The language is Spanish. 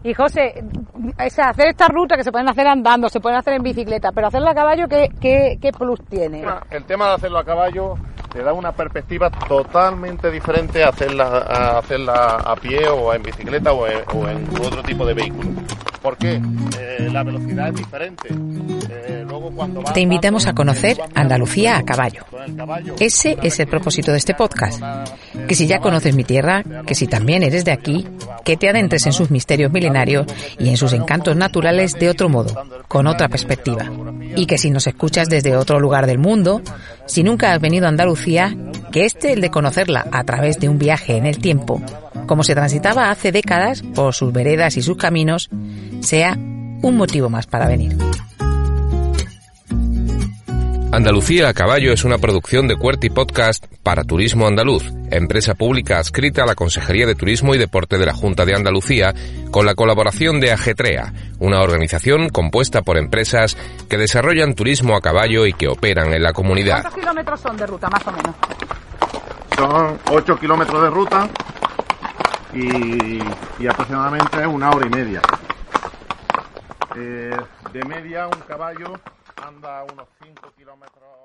Y José, hacer esta ruta que se pueden hacer andando, se pueden hacer en bicicleta, pero hacerla a caballo, ¿qué plus tiene? El tema de hacerlo a caballo te da una perspectiva totalmente diferente a hacerla a pie o en bicicleta o en otro tipo de vehículo. ¿Por qué? La velocidad es diferente. Te invitamos a conocer Andalucía a caballo. Ese es el propósito de este podcast. Que si ya conoces mi tierra, que si también eres de aquí, que te adentres en sus misterios milenarios y en sus encantos naturales de otro modo, con otra perspectiva. Y que si nos escuchas desde otro lugar del mundo, si nunca has venido a Andalucía, que el de conocerla a través de un viaje en el tiempo, como se transitaba hace décadas por sus veredas y sus caminos, sea un motivo más para venir. Andalucía a caballo es una producción de QWERTY Podcast para Turismo Andaluz, empresa pública adscrita a la Consejería de Turismo y Deporte de la Junta de Andalucía, con la colaboración de Ajetrea, una organización compuesta por empresas que desarrollan turismo a caballo y que operan en la comunidad. ¿Cuántos kilómetros son de ruta, más o menos? Son 8 kilómetros de ruta y aproximadamente 1 hora y media. De media, un caballo anda unos 5 kilómetros.